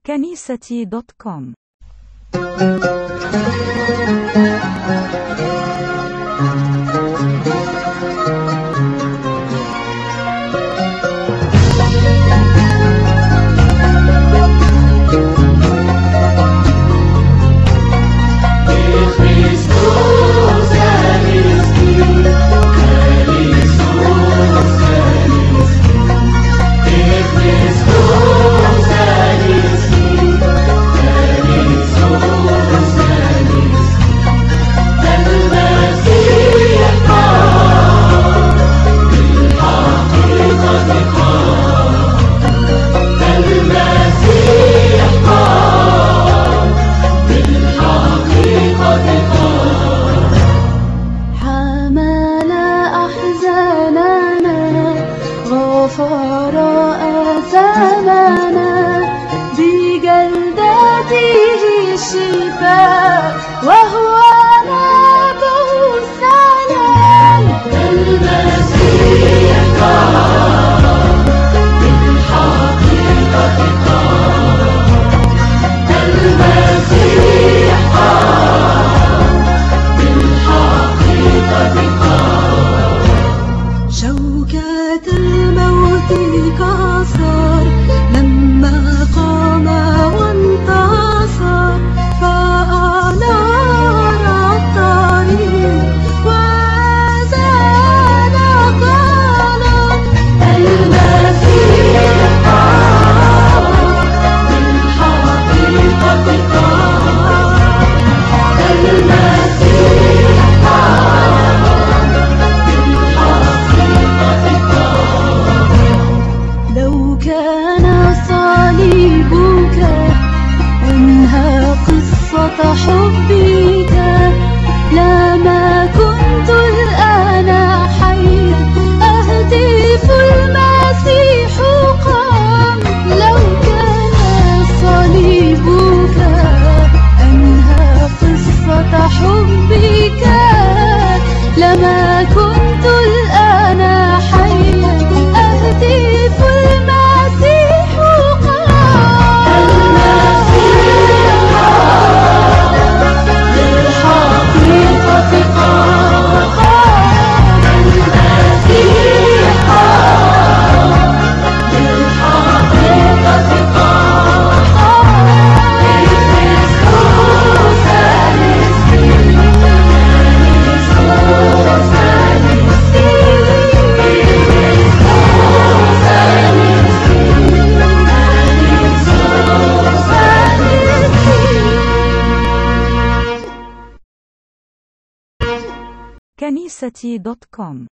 كنيستي.com. غفر آثامنا بجلدته الشفاء وهو نبه السلام. المسيح قام بالحقيقة قام، المسيح قام بالحقيقة قام. شوكة الموت كسر لما قام وانتصر، فأنار الطريق وزال الظلام. المسيح قام بالحقيقة قام، المسيح قام بالحقيقة قام. لو كان صليبك أنهى قصة حبك، لما كنت الآن حيا أهتف المسيح قام. لو كان صليبك أنهى قصة حبك، لما كنت الآن حيا أهتف المسيح قام. المسيح قام بالحقيقة قام، المسيح قام بالحقيقة قام. كريستوس المسيح، كريستوس كنيستي.com.